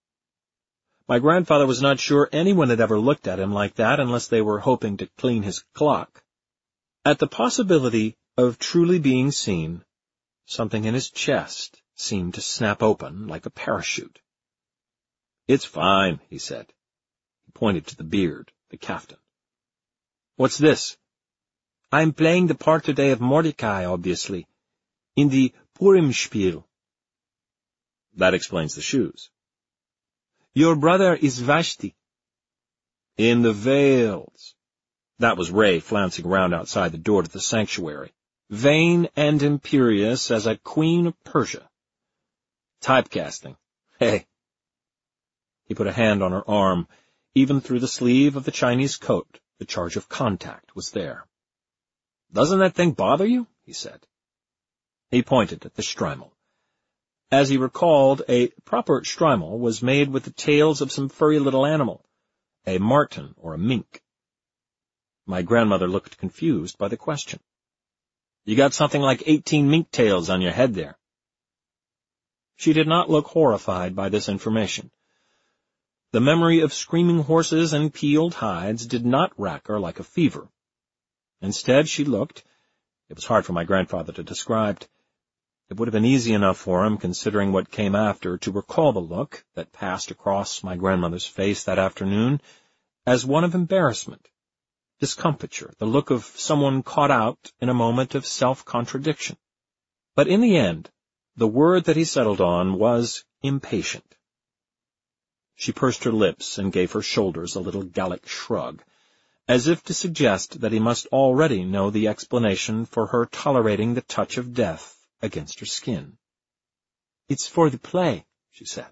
My grandfather was not sure anyone had ever looked at him like that unless they were hoping to clean his clock. At the possibility of truly being seen, something in his chest seemed to snap open like a parachute. It's fine, he said. He pointed to the beard, the kaftan. What's this? I'm playing the part today of Mordecai, obviously, in the Purim spiel. That explains the shoes. Your brother is Vashti. In the Vales. That was Ray flouncing around outside the door to the sanctuary, vain and imperious as a queen of Persia. Typecasting. Hey. He put a hand on her arm. Even through the sleeve of the Chinese coat, the charge of contact was there. Doesn't that thing bother you? He said. He pointed at the Strymel. As he recalled, a proper Strymel was made with the tails of some furry little animal, a marten or a mink. My grandmother looked confused by the question. You got something like 18 mink tails on your head there. She did not look horrified by this information. The memory of screaming horses and peeled hides did not rack her like a fever. Instead, she looked, it was hard for my grandfather to describe. It would have been easy enough for him, considering what came after, to recall the look that passed across my grandmother's face that afternoon as one of embarrassment, discomfiture, the look of someone caught out in a moment of self-contradiction. But in the end, the word that he settled on was impatient. She pursed her lips and gave her shoulders a little Gallic shrug, as if to suggest that he must already know the explanation for her tolerating the touch of death against her skin. It's for the play, she said.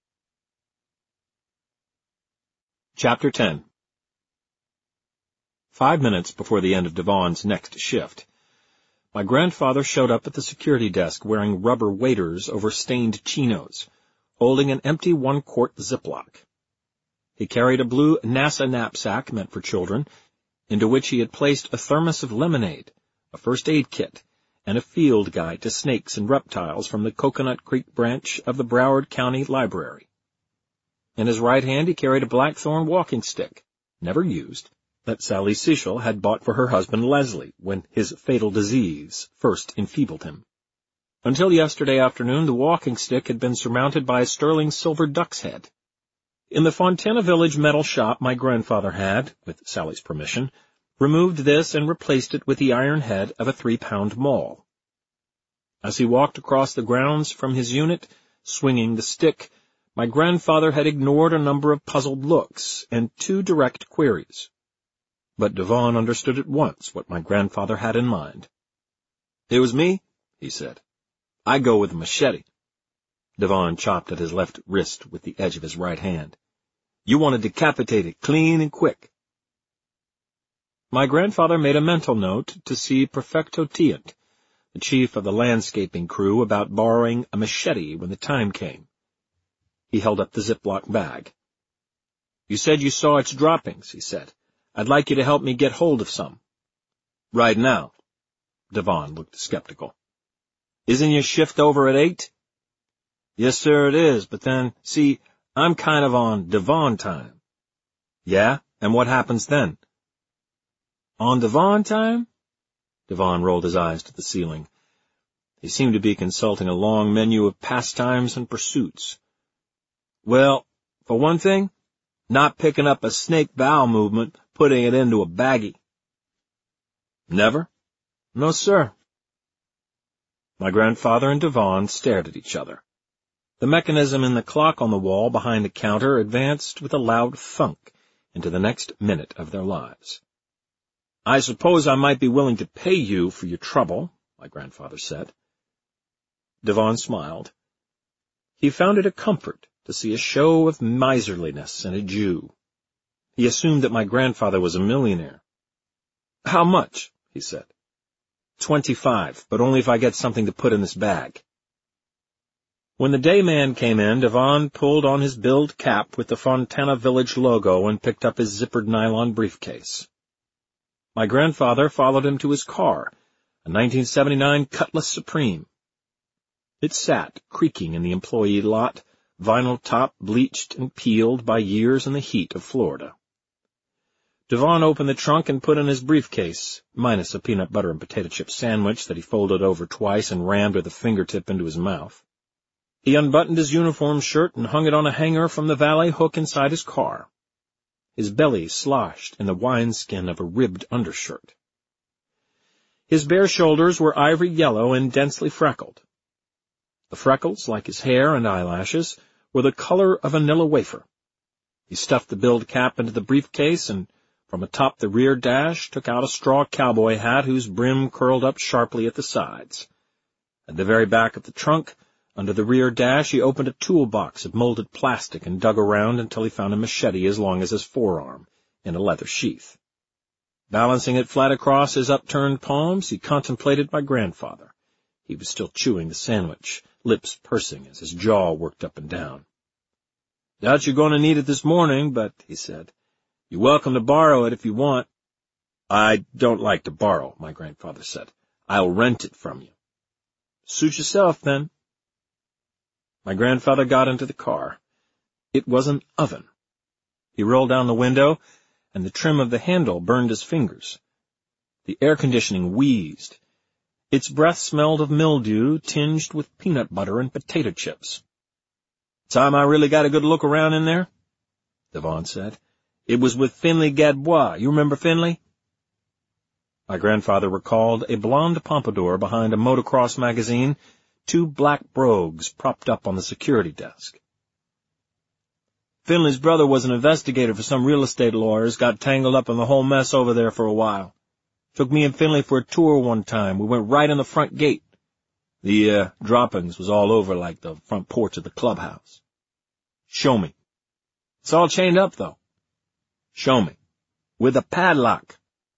Chapter 10. 5 minutes before the end of Devon's next shift, my grandfather showed up at the security desk wearing rubber waders over stained chinos, holding an empty 1-quart Ziploc. He carried a blue NASA knapsack meant for children, into which he had placed a thermos of lemonade, a first aid kit, and a field guide to snakes and reptiles from the Coconut Creek branch of the Broward County Library. In his right hand he carried a blackthorn walking stick, never used, that Sally Cecil had bought for her husband Leslie when his fatal disease first enfeebled him. Until yesterday afternoon, the walking stick had been surmounted by a sterling silver duck's head. In the Fontana Village metal shop, my grandfather had, with Sally's permission, removed this and replaced it with the iron head of a 3-pound maul. As he walked across the grounds from his unit, swinging the stick, my grandfather had ignored a number of puzzled looks and 2 direct queries. But Devon understood at once what my grandfather had in mind. "It was me," he said. "I go with a machete." Devon chopped at his left wrist with the edge of his right hand. "You want to decapitate it clean and quick." My grandfather made a mental note to see Prefecto Tient, the chief of the landscaping crew, about borrowing a machete when the time came. He held up the Ziploc bag. "You said you saw its droppings," he said. "I'd like you to help me get hold of some." "Right now." Devon looked skeptical. "Isn't your shift over at 8? "Yes, sir, it is, but then, see, I'm kind of on Devon time." "Yeah? And what happens then?" "On Devon time?" Devon rolled his eyes to the ceiling. He seemed to be consulting a long menu of pastimes and pursuits. "Well, for one thing, not picking up a snake bowel movement, putting it into a baggie." "Never?" "No, sir." My grandfather and Devon stared at each other. The mechanism in the clock on the wall behind the counter advanced with a loud thunk into the next minute of their lives. "I suppose I might be willing to pay you for your trouble," my grandfather said. Devon smiled. He found it a comfort to see a show of miserliness in a Jew. He assumed that my grandfather was a millionaire. "How much?" he said. 25, but only if I get something to put in this bag." When the day man came in, Devon pulled on his billed cap with the Fontana Village logo and picked up his zippered nylon briefcase. My grandfather followed him to his car, a 1979 Cutlass Supreme. It sat, creaking in the employee lot, vinyl top bleached and peeled by years in the heat of Florida. Devon opened the trunk and put in his briefcase, minus a peanut butter and potato chip sandwich that he folded over twice and rammed with a fingertip into his mouth. He unbuttoned his uniform shirt and hung it on a hanger from the valet hook inside his car. His belly sloshed in the wineskin of a ribbed undershirt. His bare shoulders were ivory yellow and densely freckled. The freckles, like his hair and eyelashes, were the color of a vanilla wafer. He stuffed the billed cap into the briefcase and, from atop the rear dash, took out a straw cowboy hat whose brim curled up sharply at the sides. At the very back of the trunk, under the rear dash, he opened a toolbox of molded plastic and dug around until he found a machete as long as his forearm in a leather sheath. Balancing it flat across his upturned palms, he contemplated my grandfather. He was still chewing the sandwich, lips pursing as his jaw worked up and down. "Doubt you're going to need it this morning, but," he said, "you're welcome to borrow it if you want." "I don't like to borrow," my grandfather said. "I'll rent it from you." "Suit yourself, then." My grandfather got into the car. It was an oven. He rolled down the window, and the trim of the handle burned his fingers. The air conditioning wheezed. Its breath smelled of mildew tinged with peanut butter and potato chips. "Time I really got a good look around in there," Devon said. "It was with Finley Gadbois. You remember Finley?" My grandfather recalled a blonde pompadour behind a motocross magazine, 2 black brogues propped up on the security desk. "Finley's brother was an investigator for some real estate lawyers, got tangled up in the whole mess over there for a while. Took me and Finley for a tour one time. We went right in the front gate. The droppings was all over like the front porch of the clubhouse." "Show me." "It's all chained up, though." "Show me." "With a padlock."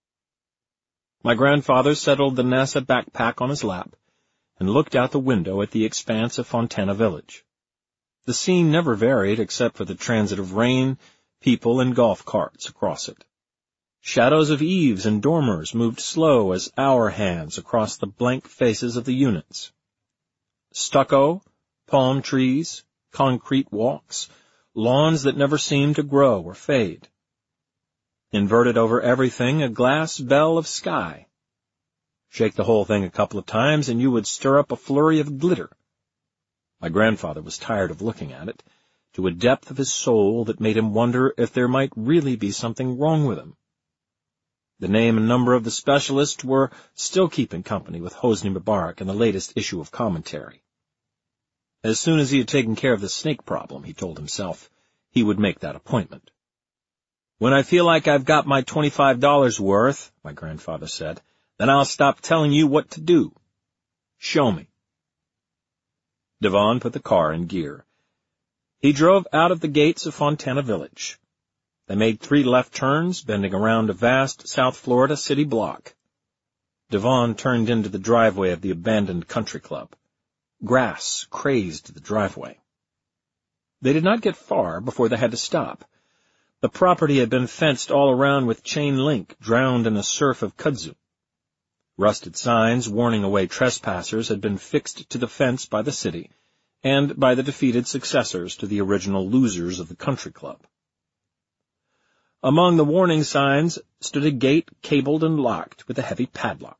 My grandfather settled the NASA backpack on his lap and looked out the window at the expanse of Fontana Village. The scene never varied except for the transit of rain, people, and golf carts across it. Shadows of eaves and dormers moved slow as hour hands across the blank faces of the units. Stucco, palm trees, concrete walks, lawns that never seemed to grow or fade. Inverted over everything, a glass bell of sky. Shake the whole thing a couple of times, and you would stir up a flurry of glitter. My grandfather was tired of looking at it, to a depth of his soul that made him wonder if there might really be something wrong with him. The name and number of the specialist were still keeping company with Hosni Mubarak in the latest issue of Commentary. As soon as he had taken care of the snake problem, he told himself, he would make that appointment. "When I feel like I've got my $25 worth," my grandfather said, "then I'll stop telling you what to do. Show me." Devon put the car in gear. He drove out of the gates of Fontana Village. They made 3 left turns, bending around a vast South Florida city block. Devon turned into the driveway of the abandoned country club. Grass crazed the driveway. They did not get far before they had to stop. The property had been fenced all around with chain link, drowned in a surf of kudzu. Rusted signs warning away trespassers had been fixed to the fence by the city and by the defeated successors to the original losers of the country club. Among the warning signs stood a gate cabled and locked with a heavy padlock.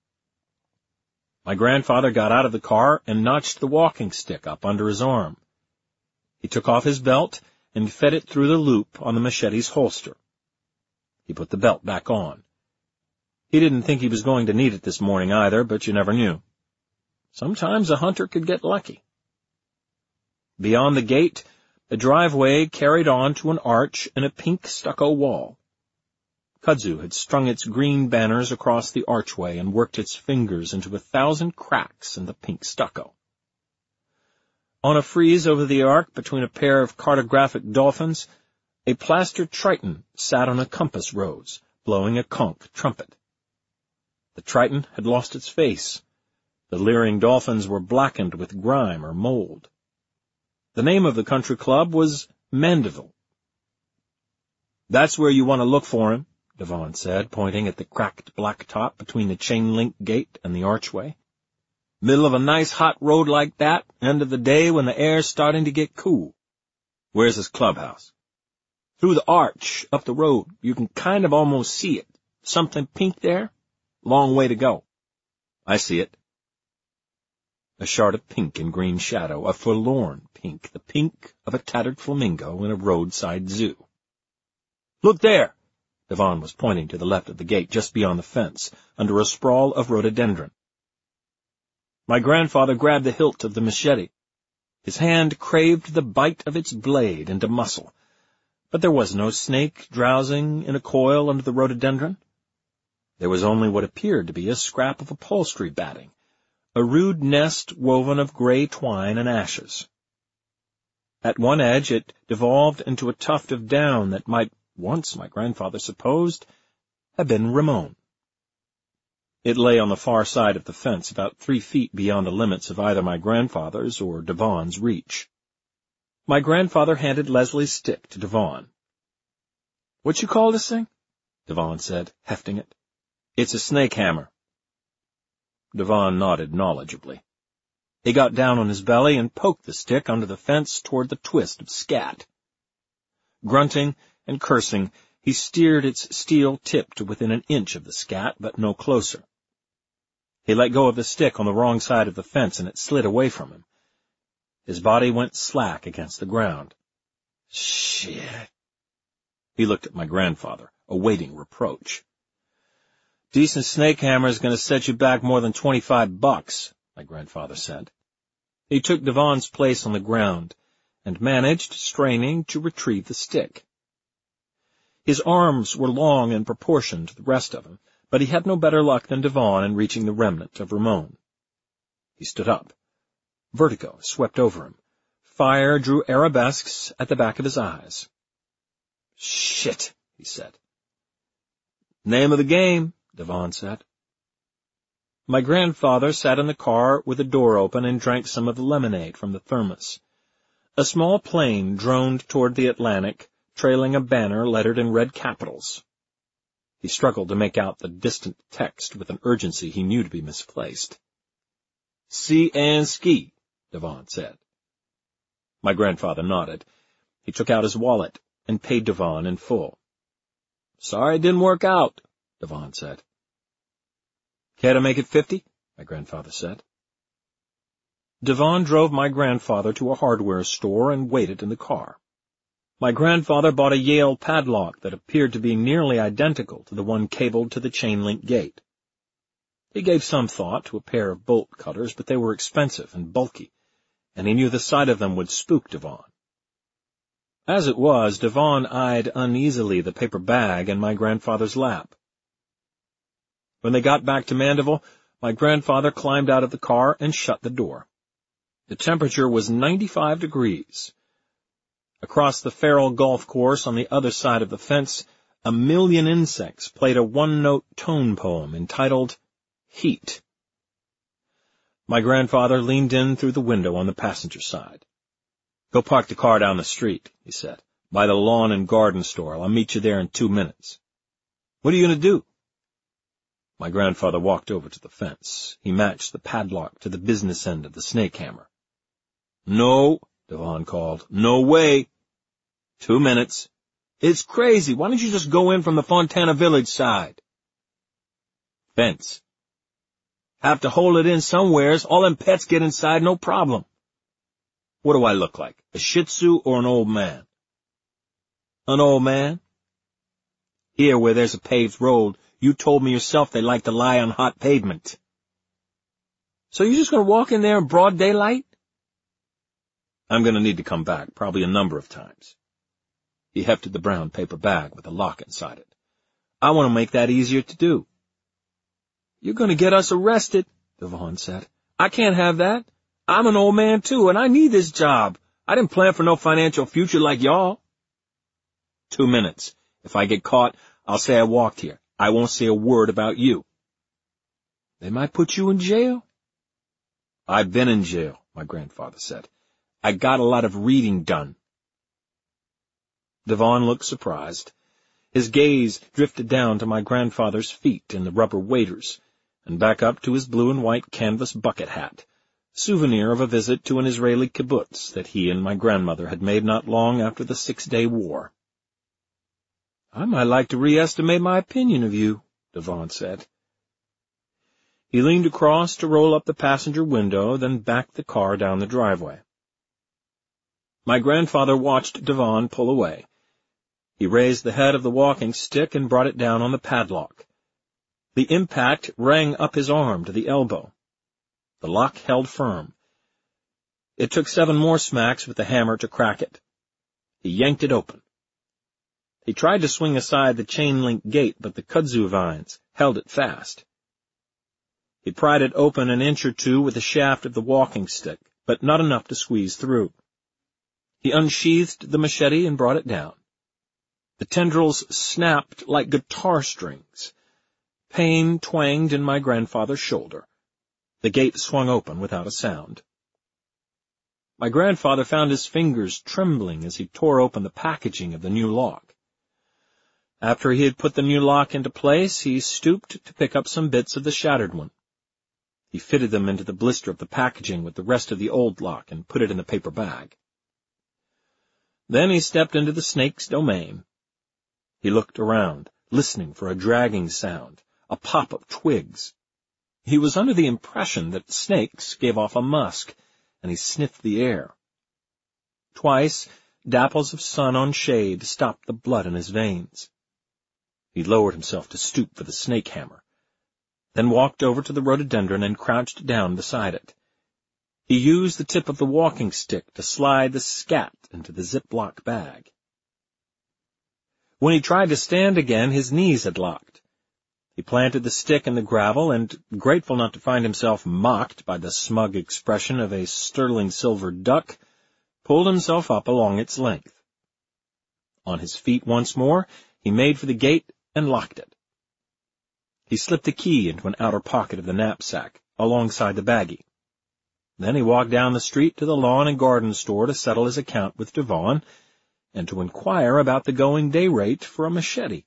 My grandfather got out of the car and notched the walking stick up under his arm. He took off his belt and fed it through the loop on the machete's holster. He put the belt back on. He didn't think he was going to need it this morning either, but you never knew. Sometimes a hunter could get lucky. Beyond the gate, the driveway carried on to an arch and a pink stucco wall. Kudzu had strung its green banners across the archway and worked its fingers into 1,000 cracks in the pink stucco. On a frieze over the arc between a pair of cartographic dolphins, a plaster triton sat on a compass rose, blowing a conch trumpet. The triton had lost its face. The leering dolphins were blackened with grime or mold. The name of the country club was Mandeville. "That's where you want to look for him," Devon said, pointing at the cracked black top between the chain-link gate and the archway. "Middle of a nice hot road like that, end of the day when the air's starting to get cool." "Where's his clubhouse?" "Through the arch, up the road. You can kind of almost see it. Something pink there? Long way to go." "I see it." A shard of pink and green shadow, a forlorn pink, the pink of a tattered flamingo in a roadside zoo. "Look there!" Devon was pointing to the left of the gate, just beyond the fence, under a sprawl of rhododendron. My grandfather grabbed the hilt of the machete. His hand craved the bite of its blade into muscle, but there was no snake drowsing in a coil under the rhododendron. There was only what appeared to be a scrap of upholstery batting, a rude nest woven of gray twine and ashes. At one edge it devolved into a tuft of down that might once, my grandfather supposed, have been Ramon. It lay on the far side of the fence, about 3 feet beyond the limits of either my grandfather's or Devon's reach. My grandfather handed Leslie's stick to Devon. "What you call this thing?" Devon said, hefting it. "It's a snake hammer." Devon nodded knowledgeably. He got down on his belly and poked the stick under the fence toward the twist of scat. Grunting and cursing, he steered its steel tip to within an inch of the scat, but no closer. He let go of the stick on the wrong side of the fence, and it slid away from him. His body went slack against the ground. "Shit." He looked at my grandfather, awaiting reproach. "Decent snake hammer is going to set you back more than $25, my grandfather said. He took Devon's place on the ground and managed, straining, to retrieve the stick. His arms were long in proportion to the rest of him, but he had no better luck than Devon in reaching the remnant of Ramon. He stood up. Vertigo swept over him. Fire drew arabesques at the back of his eyes. "Shit," he said. "Name of the game," Devon said. My grandfather sat in the car with the door open and drank some of the lemonade from the thermos. A small plane droned toward the Atlantic, trailing a banner lettered in red capitals. He struggled to make out the distant text with an urgency he knew to be misplaced. "See and ski," Devon said. My grandfather nodded. He took out his wallet and paid Devon in full. "Sorry it didn't work out," Devon said. "Care to make it 50? My grandfather said. Devon drove my grandfather to a hardware store and waited in the car. My grandfather bought a Yale padlock that appeared to be nearly identical to the one cabled to the chain-link gate. He gave some thought to a pair of bolt cutters, but they were expensive and bulky, and he knew the sight of them would spook Devon. As it was, Devon eyed uneasily the paper bag in my grandfather's lap. When they got back to Mandeville, my grandfather climbed out of the car and shut the door. The temperature was 95 degrees. Across the Farrell Golf Course on the other side of the fence, 1,000,000 insects played a one-note tone poem entitled Heat. My grandfather leaned in through the window on the passenger side. "Go park the car down the street," he said, "by the lawn and garden store. I'll meet you there in 2 minutes. What are you going to do?" My grandfather walked over to the fence. He matched the padlock to the business end of the snake hammer. "No," Devon called. "No way." 2 minutes. "It's crazy. Why don't you just go in from the Fontana Village side?" "Fence." "Have to hold it in somewheres. All them pets get inside, no problem." "What do I look like, a Shih Tzu or an old man?" "An old man." "Here, where there's a paved road, you told me yourself they like to lie on hot pavement." "So you're just going to walk in there in broad daylight?" "I'm going to need to come back, probably a number of times." He hefted the brown paper bag with a lock inside it. "I want to make that easier to do." "You're going to get us arrested," Devon said. "I can't have that. I'm an old man, too, and I need this job. I didn't plan for no financial future like y'all." 2 minutes. If I get caught, I'll say I walked here. I won't say a word about you." "They might put you in jail." "I've been in jail," my grandfather said. "I got a lot of reading done." Devon looked surprised. His gaze drifted down to my grandfather's feet in the rubber waders, and back up to his blue and white canvas bucket hat, souvenir of a visit to an Israeli kibbutz that he and my grandmother had made not long after the 6-Day War. "I might like to re-estimate my opinion of you," Devon said. He leaned across to roll up the passenger window, then backed the car down the driveway. My grandfather watched Devon pull away. He raised the head of the walking stick and brought it down on the padlock. The impact rang up his arm to the elbow. The lock held firm. It took 7 more smacks with the hammer to crack it. He yanked it open. He tried to swing aside the chain-link gate, but the kudzu vines held it fast. He pried it open an inch or two with the shaft of the walking stick, but not enough to squeeze through. He unsheathed the machete and brought it down. The tendrils snapped like guitar strings. Pain twanged in my grandfather's shoulder. The gate swung open without a sound. My grandfather found his fingers trembling as he tore open the packaging of the new lock. After he had put the new lock into place, he stooped to pick up some bits of the shattered one. He fitted them into the blister of the packaging with the rest of the old lock and put it in the paper bag. Then he stepped into the snake's domain. He looked around, listening for a dragging sound, a pop of twigs. He was under the impression that snakes gave off a musk, and he sniffed the air. Twice, dapples of sun on shade stopped the blood in his veins. He lowered himself to stoop for the snake hammer, then walked over to the rhododendron and crouched down beside it. He used the tip of the walking stick to slide the scat into the Ziploc bag. When he tried to stand again, his knees had locked. He planted the stick in the gravel and, grateful not to find himself mocked by the smug expression of a sterling silver duck, pulled himself up along its length. On his feet once more, he made for the gate and locked it. He slipped the key into an outer pocket of the knapsack, alongside the baggie. Then he walked down the street to the lawn and garden store to settle his account with Devon, and to inquire about the going day rate for a machete.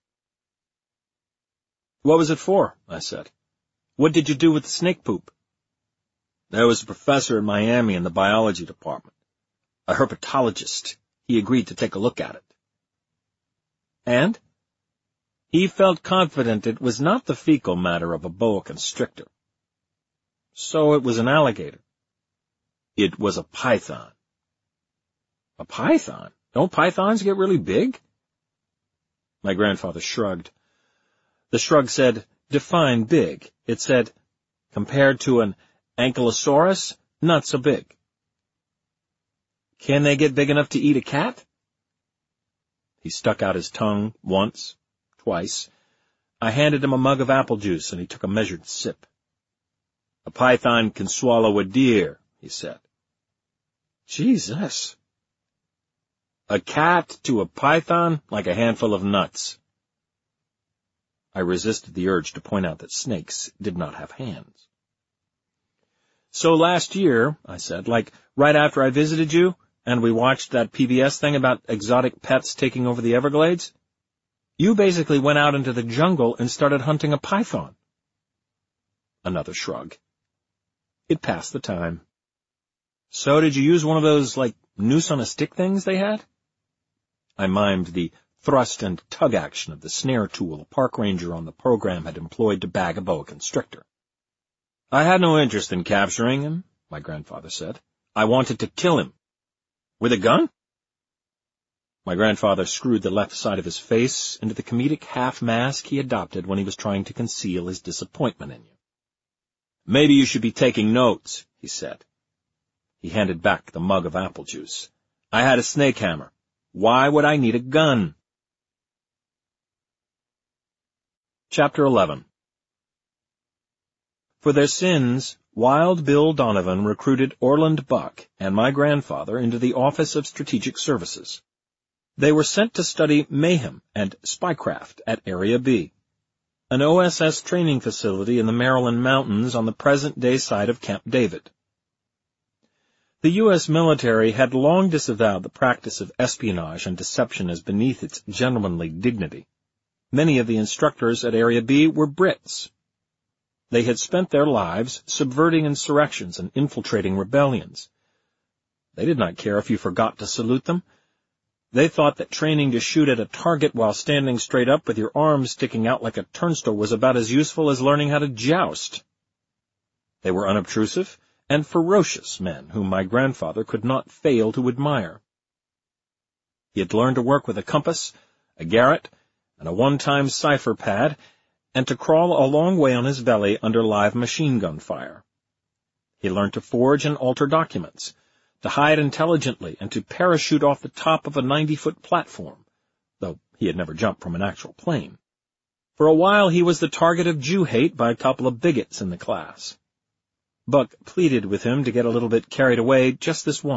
"What was it for?" I said. "What did you do with the snake poop?" "There was a professor in Miami in the biology department, a herpetologist. He agreed to take a look at it." "And?" "He felt confident it was not the fecal matter of a boa constrictor." "So it was an alligator?" "It was a python." "A python? Don't pythons get really big?" My grandfather shrugged. The shrug said, "Define big." It said, "Compared to an ankylosaurus, not so big." "Can they get big enough to eat a cat?" He stuck out his tongue once, twice. I handed him a mug of apple juice, and he took a measured sip. "A python can swallow a deer," he said. Jesus. "A cat to a python, like a handful of nuts." I resisted the urge to point out that snakes did not have hands. "So last year," I said, "like right after I visited you, and we watched that PBS thing about exotic pets taking over the Everglades, you basically went out into the jungle and started hunting a python." Another shrug. It passed the time. "So did you use one of those, like, noose-on-a-stick things they had?" I mimed the thrust and tug action of the snare tool a park ranger on the program had employed to bag a boa constrictor. "I had no interest in capturing him," my grandfather said. "I wanted to kill him." "With a gun?" My grandfather screwed the left side of his face into the comedic half-mask he adopted when he was trying to conceal his disappointment in you. "Maybe you should be taking notes," he said. He handed back the mug of apple juice. "I had a snake hammer. Why would I need a gun?" Chapter 11. For their sins, Wild Bill Donovan recruited Orland Buck and my grandfather into the Office of Strategic Services. They were sent to study mayhem and spycraft at Area B, an OSS training facility in the Maryland mountains on the present-day site of Camp David. The U.S. military had long disavowed the practice of espionage and deception as beneath its gentlemanly dignity. Many of the instructors at Area B were Brits. They had spent their lives subverting insurrections and infiltrating rebellions. They did not care if you forgot to salute them. They thought that training to shoot at a target while standing straight up with your arms sticking out like a turnstile was about as useful as learning how to joust. They were unobtrusive and ferocious men whom my grandfather could not fail to admire. He had learned to work with a compass, a garrote, and a one-time cipher pad, and to crawl a long way on his belly under live machine gun fire. He learned to forge and alter documents, to hide intelligently, and to parachute off the top of a 90-foot platform, though he had never jumped from an actual plane. For a while he was the target of Jew hate by a couple of bigots in the class. Buck pleaded with him to get a little bit carried away just this once.